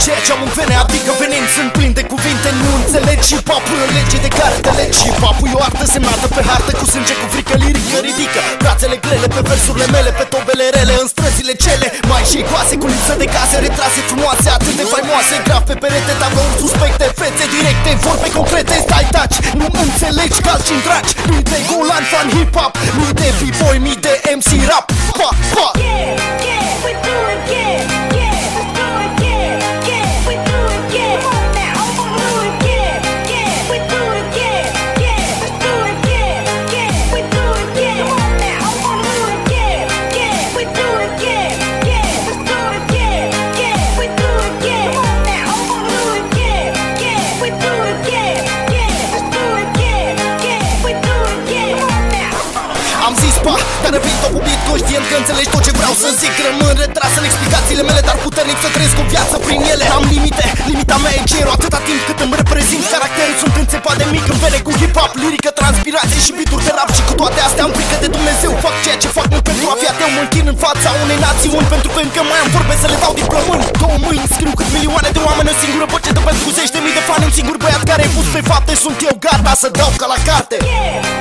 ceea ce am în vene, adică venen. Sunt plin de cuvinte, nu înțelegi. Hip-hop-ul e o lege de care te legi. Hip-hop-ul e o artă semnată pe hartă, cu sânge, cu frică lirică. Ridică brațele grele pe versurile mele, pe tobele rele, în străzile cele mai șeicoase, cu lipsă de case, retrase frumoase, atât de faimoase. Graf pe perete, tablouri suspecte, fețe directe, vorbe concrete. Stai taci, nu înțelegi, calci în draci. Mii de golan fan hip-hop, mii de b-boy, mii de MC rap. Pa, pa! Am zis pa, dar revin tot public conștient că înțelegi tot ce vreau să zic. Rămân retras în explicațiile mele, dar puternic să trăiesc o viață prin ele. Am limite, limita mea e zero, atâta timp cât îmi reprezint caracterul. Sunt înțepat de mic în vene cu hip-hop, lirică, transpirație și beat-uri de rap. Și cu toate astea am frică de Dumnezeu, fac ceea ce fac nu pentru a fi ateu. Mă închin în fața unei națiuni, pentru că încă mai am vorbe să le dau din plămâni. Două mâini scriu cât milioane de oameni, o singură voce dă pentru zeci de mii de fani. Un singur băiat care e pus pe fapte, sunt eu gata să dau ca la carte.